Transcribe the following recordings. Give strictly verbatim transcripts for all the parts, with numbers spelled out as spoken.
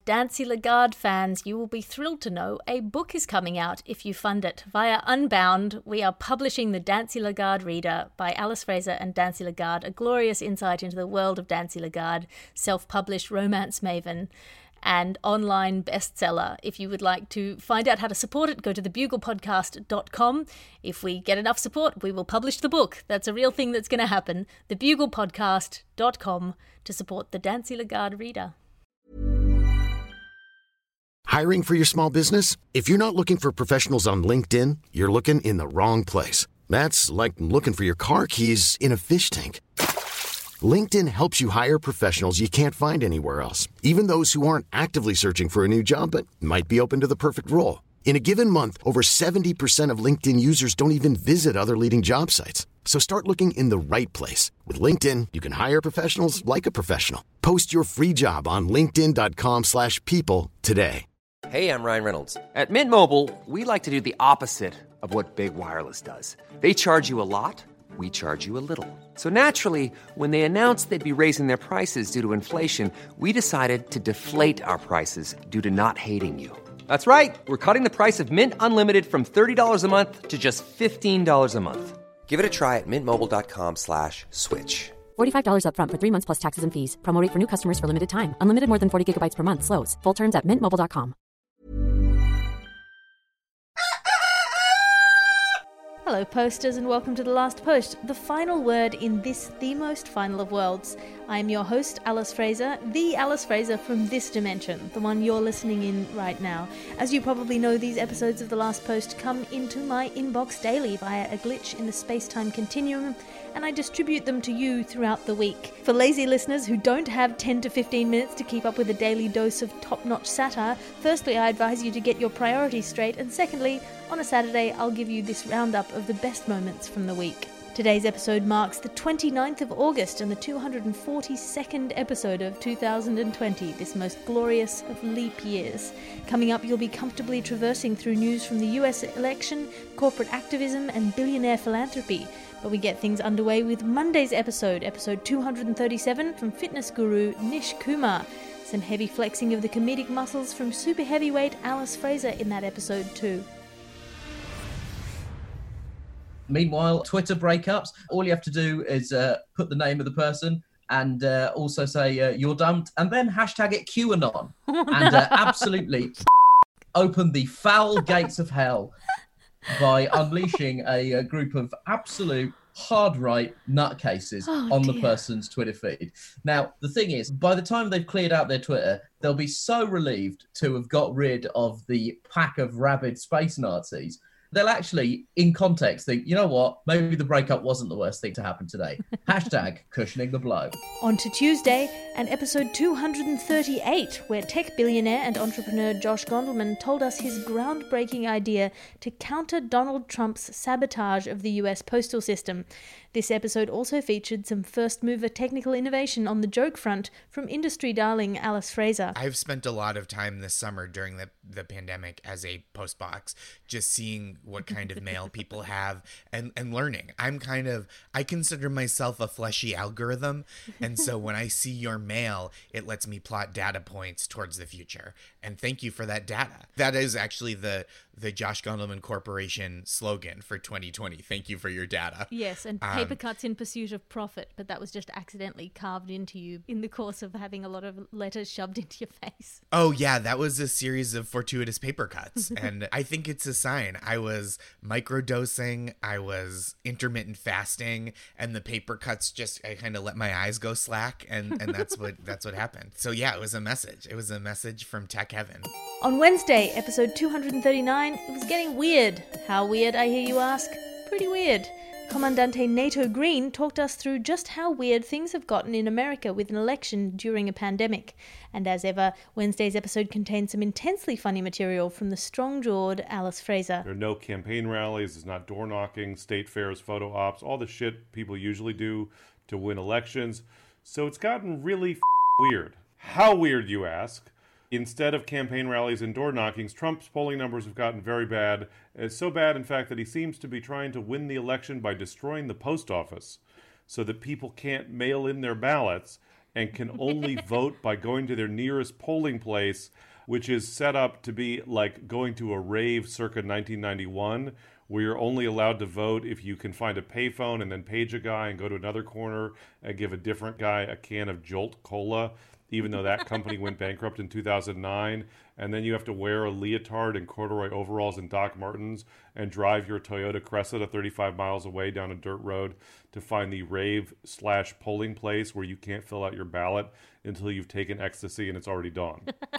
Dancy Lagarde fans, you will be thrilled to know a book is coming out if you fund it. Via Unbound, we are publishing the Dancy Lagarde Reader by Alice Fraser and Dancy Lagarde, a glorious insight into the world of Dancy Lagarde, self-published romance maven and online bestseller. If you would like to find out how to support it, go to the bugle podcast dot com. If we get enough support, we will publish the book. That's a real thing that's going to happen. the bugle podcast dot com to support the Dancy Lagarde Reader. Hiring for your small business? If you're not looking for professionals on LinkedIn, you're looking in the wrong place. That's like looking for your car keys in a fish tank. LinkedIn helps you hire professionals you can't find anywhere else, even those who aren't actively searching for a new job but might be open to the perfect role. In a given month, over seventy percent of LinkedIn users don't even visit other leading job sites. So start looking in the right place. With LinkedIn, you can hire professionals like a professional. Post your free job on linkedin dot com slash people today. Hey, I'm Ryan Reynolds. At Mint Mobile, we like to do the opposite of what Big Wireless does. They charge you a lot, we charge you a little. So naturally, when they announced they'd be raising their prices due to inflation, we decided to deflate our prices due to not hating you. That's right. We're cutting the price of Mint Unlimited from thirty dollars a month to just fifteen dollars a month. Give it a try at mintmobile.com slash switch. forty-five dollars up front for three months plus taxes and fees. Promo rate for new customers for limited time. Unlimited more than forty gigabytes per month. Slows full terms at mint mobile dot com. Hello posters and welcome to The Last Post, the final word in this, the most final of worlds. I am your host, Alice Fraser, the Alice Fraser from this dimension, the one you're listening in right now. As you probably know, these episodes of The Last Post come into my inbox daily via a glitch in the space-time continuum, and I distribute them to you throughout the week. For lazy listeners who don't have ten to fifteen minutes to keep up with a daily dose of top-notch satire, firstly, I advise you to get your priorities straight, and secondly, on a Saturday, I'll give you this roundup of the best moments from the week. Today's episode marks the twenty-ninth of August and the two hundred forty-second episode of two thousand twenty, this most glorious of leap years. Coming up, you'll be comfortably traversing through news from the U S election, corporate activism, and billionaire philanthropy. But we get things underway with Monday's episode, episode two hundred thirty-seven, from fitness guru Nish Kumar. Some heavy flexing of the comedic muscles from super heavyweight Alice Fraser in that episode too. Meanwhile, Twitter breakups, all you have to do is uh, put the name of the person and uh, also say uh, you're dumped, and then hashtag it QAnon. Oh, and no. uh, absolutely open the foul gates of hell by unleashing a, a group of absolute hard-right nutcases oh, on dear. the person's Twitter feed. Now, the thing is, by the time they've cleared out their Twitter, they'll be so relieved to have got rid of the pack of rabid space Nazis. They'll actually, in context, think, you know what, maybe the breakup wasn't the worst thing to happen today. Hashtag cushioning the blow. On to Tuesday, and episode two hundred thirty-eight, where tech billionaire and entrepreneur Josh Gondelman told us his groundbreaking idea to counter Donald Trump's sabotage of the U S postal system. This episode also featured some first-mover technical innovation on the joke front from industry darling Alice Fraser. I've spent a lot of time this summer during the, the pandemic as a postbox, just seeing what kind of mail people have and, and learning. I'm kind of, I consider myself a fleshy algorithm. And so when I see your mail, it lets me plot data points towards the future. And thank you for that data. That is actually the the Josh Gondelman Corporation slogan for twenty twenty. Thank you for your data. Yes, and paper um, cuts in pursuit of profit, but that was just accidentally carved into you in the course of having a lot of letters shoved into your face. Oh yeah, that was a series of fortuitous paper cuts. And I think it's a sign. I was microdosing, I was intermittent fasting, and the paper cuts just, I kind of let my eyes go slack, and, and that's what that's what happened. So yeah, it was a message. It was a message from tech heaven. On Wednesday, episode two hundred thirty-nine, it was getting weird. How weird, I hear you ask? Pretty weird. Commandante Nato Green talked us through just how weird things have gotten in America with an election during a pandemic. And as ever, Wednesday's episode contained some intensely funny material from the strong-jawed Alice Fraser. There are no campaign rallies, there's not door knocking, state fairs, photo ops, all the shit people usually do to win elections. So it's gotten really f- weird. How weird, you ask? Instead of campaign rallies and door knockings, Trump's polling numbers have gotten very bad. It's so bad, in fact, that he seems to be trying to win the election by destroying the post office so that people can't mail in their ballots. and can only vote by going to their nearest polling place, which is set up to be like going to a rave circa nineteen ninety-one, where you're only allowed to vote if you can find a payphone and then page a guy and go to another corner and give a different guy a can of Jolt Cola, even though that company went bankrupt in two thousand nine. And then you have to wear a leotard and corduroy overalls and Doc Martens and drive your Toyota Cressida thirty-five miles away down a dirt road to find the rave slash polling place where you can't fill out your ballot until you've taken ecstasy and it's already dawn.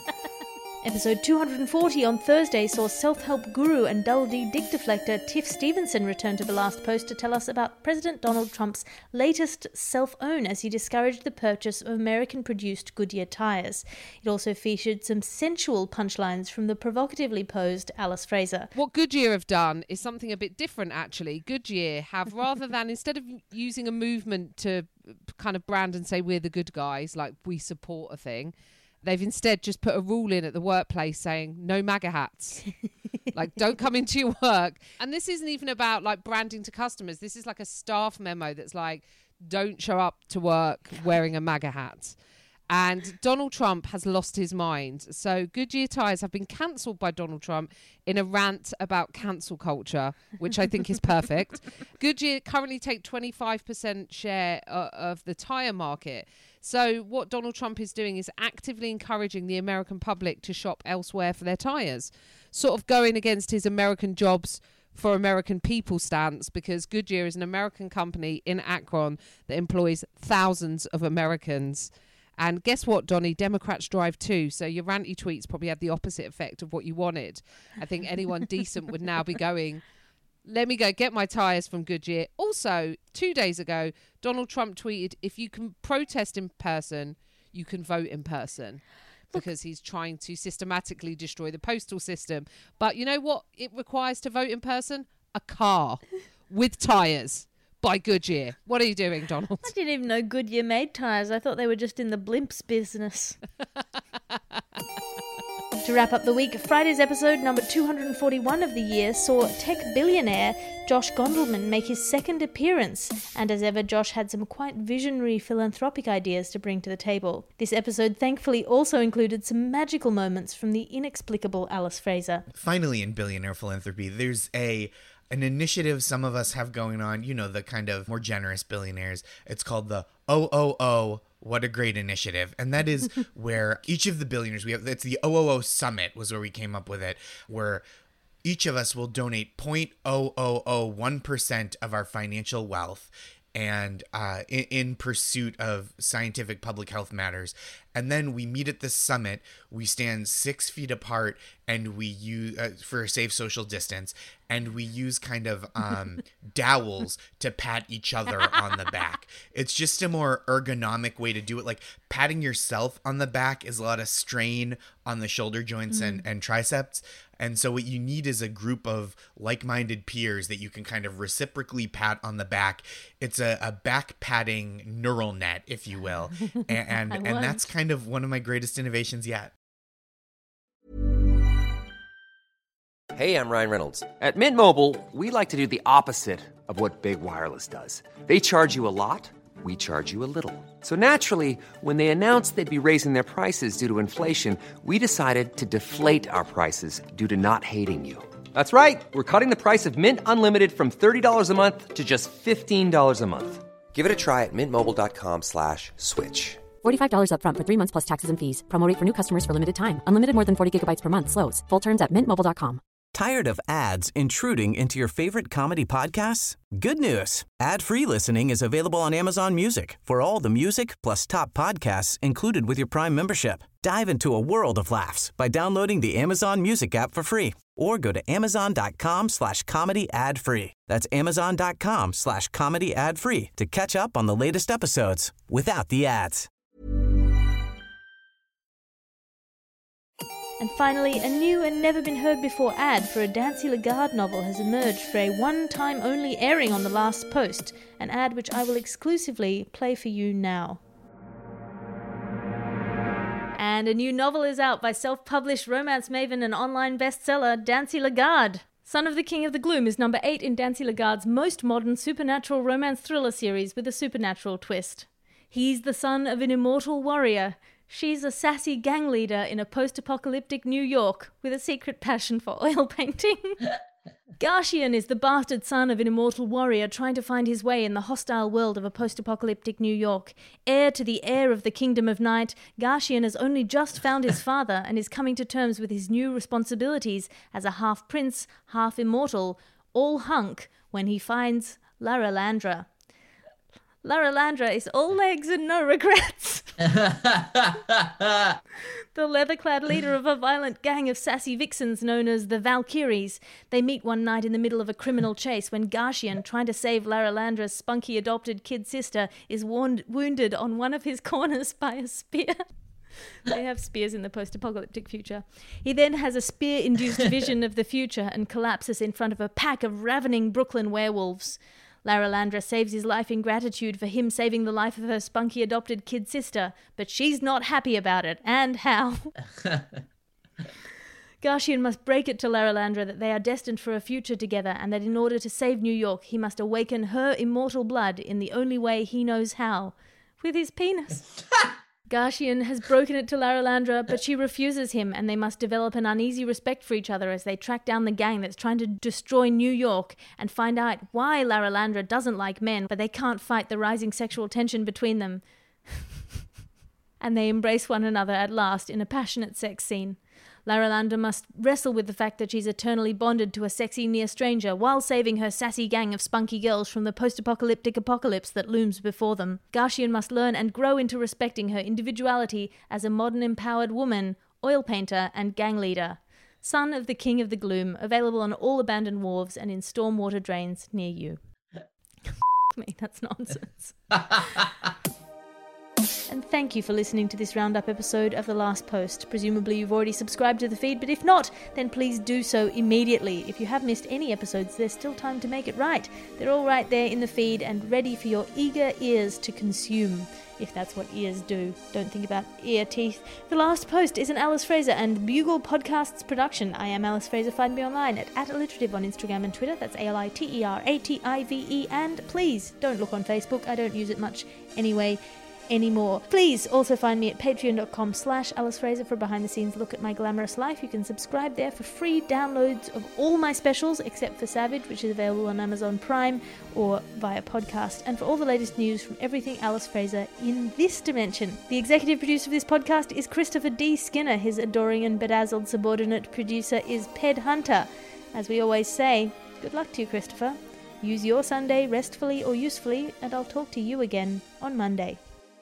Episode two hundred forty on Thursday saw self-help guru and Double D dick deflector Tiff Stevenson return to The Last Post to tell us about President Donald Trump's latest self-own as he discouraged the purchase of American-produced Goodyear tyres. It also featured some sensual punchlines from the provocatively posed Alice Fraser. What Goodyear have done is something a bit different, actually. Goodyear have, rather than, instead of using a movement to kind of brand and say we're the good guys, like we support a thing, they've instead just put a rule in at the workplace saying no MAGA hats. Like, don't come into your work. And this isn't even about like branding to customers. This is like a staff memo that's like, don't show up to work wearing a MAGA hat. And Donald Trump has lost his mind. So Goodyear tyres have been cancelled by Donald Trump in a rant about cancel culture, which I think is perfect. Goodyear currently take twenty-five percent share uh, of the tyre market. So what Donald Trump is doing is actively encouraging the American public to shop elsewhere for their tyres, sort of going against his American jobs for American people stance, because Goodyear is an American company in Akron that employs thousands of Americans. And guess what, Donnie? Democrats drive too. So your ranty tweets probably had the opposite effect of what you wanted. I think anyone decent would now be going, let me go get my tyres from Goodyear. Also, two days ago, Donald Trump tweeted, if you can protest in person, you can vote in person. Because he's trying to systematically destroy the postal system. But you know what it requires to vote in person? A car with tyres. By Goodyear. What are you doing, Donald? I didn't even know Goodyear made tyres. I thought they were just in the blimps business. To wrap up the week, Friday's episode, number two hundred forty-one of the year, saw tech billionaire Josh Gondelman make his second appearance. And as ever, Josh had some quite visionary philanthropic ideas to bring to the table. This episode thankfully also included some magical moments from the inexplicable Alice Fraser. Finally, in billionaire philanthropy, there's a... an initiative some of us have going on, you know, the kind of more generous billionaires. It's called the O O O, what a great initiative. And that is where each of the billionaires, we have, it's the O O O Summit was where we came up with it, where each of us will donate zero point zero zero zero one percent of our financial wealth and uh, in, in pursuit of scientific public health matters. And then we meet at this summit, we stand six feet apart and we use, uh, for a safe social distance, and we use kind of um, dowels to pat each other on the back. It's just a more ergonomic way to do it. Like patting yourself on the back is a lot of strain on the shoulder joints mm. and, and triceps. And so what you need is a group of like-minded peers that you can kind of reciprocally pat on the back. It's a, a back patting neural net, if you will. And and, and that's kind of one of my greatest innovations yet. Hey, I'm Ryan Reynolds. At Mint Mobile, we like to do the opposite of what Big Wireless does. They charge you a lot, we charge you a little. So naturally, when they announced they'd be raising their prices due to inflation, we decided to deflate our prices due to not hating you. That's right. We're cutting the price of Mint Unlimited from thirty dollars a month to just fifteen dollars a month. Give it a try at mintmobile.com slash switch. forty-five dollars up front for three months plus taxes and fees. Promo rate for new customers for limited time. Unlimited more than forty gigabytes per month. Slows full terms at mint mobile dot com. Tired of ads intruding into your favorite comedy podcasts? Good news. Ad-free listening is available on Amazon Music for all the music plus top podcasts included with your Prime membership. Dive into a world of laughs by downloading the Amazon Music app for free or go to amazon.com slash comedy ad free. That's amazon.com slash comedy ad free to catch up on the latest episodes without the ads. And finally, a new and never-been-heard-before ad for a Dancy Lagarde novel has emerged for a one-time only airing on The Last Post, an ad which I will exclusively play for you now. And a new novel is out by self-published romance maven and online bestseller Dancy Lagarde. Son of the King of the Gloom is number eight in Dancy Lagarde's most modern supernatural romance thriller series with a supernatural twist. He's the son of an immortal warrior. She's a sassy gang leader in a post-apocalyptic New York with a secret passion for oil painting. Garshian is the bastard son of an immortal warrior trying to find his way in the hostile world of a post-apocalyptic New York. Heir to the heir of the Kingdom of Night, Garshian has only just found his father and is coming to terms with his new responsibilities as a half-prince, half-immortal, all-hunk when he finds Laralandra. Laralandra is all legs and no regrets. The leather-clad leader of a violent gang of sassy vixens known as the Valkyries. They meet one night in the middle of a criminal chase when Garshian, trying to save Laralandra's spunky adopted kid sister, is warned, wounded on one of his corners by a spear. They have spears in the post-apocalyptic future. He then has a spear-induced vision of the future and collapses in front of a pack of ravening Brooklyn werewolves. Laralandra saves his life in gratitude for him saving the life of her spunky adopted kid sister, but she's not happy about it, and how. Garshian must break it to Laralandra that they are destined for a future together and that in order to save New York, he must awaken her immortal blood in the only way he knows how, with his penis. Garshian has broken it to Laralandra, but she refuses him, and they must develop an uneasy respect for each other as they track down the gang that's trying to destroy New York and find out why Laralandra doesn't like men, but they can't fight the rising sexual tension between them. And they embrace one another at last in a passionate sex scene. Laralandra must wrestle with the fact that she's eternally bonded to a sexy near stranger while saving her sassy gang of spunky girls from the post-apocalyptic apocalypse that looms before them. Garshian must learn and grow into respecting her individuality as a modern empowered woman, oil painter and gang leader. Son of the King of the Gloom, available on all abandoned wharves and in stormwater drains near you. Me, that's nonsense. And thank you for listening to this roundup episode of The Last Post. Presumably you've already subscribed to the feed, but if not, then please do so immediately. If you have missed any episodes, there's still time to make it right. They're all right there in the feed and ready for your eager ears to consume, if that's what ears do. Don't think about ear teeth. The Last Post is an Alice Fraser and Bugle Podcasts production. I am Alice Fraser. Find me online at, at alliterative on Instagram and Twitter. That's A L I T E R A T I V E. And please don't look on Facebook. I don't use it much anyway. anymore. Please also find me at patreon.com slash Alice Fraser for a behind-the-scenes look at my glamorous life. You can subscribe there for free downloads of all my specials, except for Savage, which is available on Amazon Prime or via podcast, and for all the latest news from everything Alice Fraser in this dimension. The executive producer of this podcast is Christopher D. Skinner. His adoring and bedazzled subordinate producer is Ped Hunter. As we always say, good luck to you, Christopher. Use your Sunday restfully or usefully, and I'll talk to you again on Monday.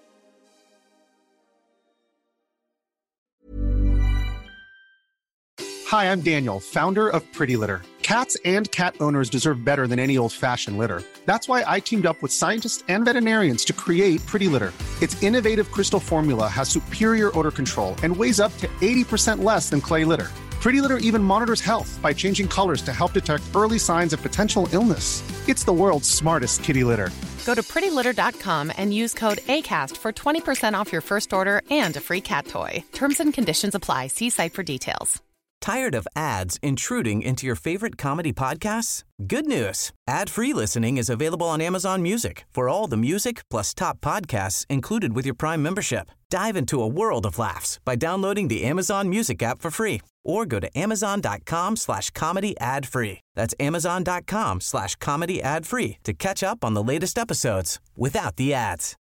Hi, I'm Daniel, founder of Pretty Litter. Cats and cat owners deserve better than any old-fashioned litter. That's why I teamed up with scientists and veterinarians to create Pretty Litter. Its innovative crystal formula has superior odor control and weighs up to eighty percent less than clay litter. Pretty Litter even monitors health by changing colors to help detect early signs of potential illness. It's the world's smartest kitty litter. Go to pretty litter dot com and use code ACAST for twenty percent off your first order and a free cat toy. Terms and conditions apply. See site for details. Tired of ads intruding into your favorite comedy podcasts? Good news. Ad-free listening is available on Amazon Music for all the music plus top podcasts included with your Prime membership. Dive into a world of laughs by downloading the Amazon Music app for free or go to amazon.com slash comedy ad free. That's amazon.com slash comedy ad free to catch up on the latest episodes without the ads.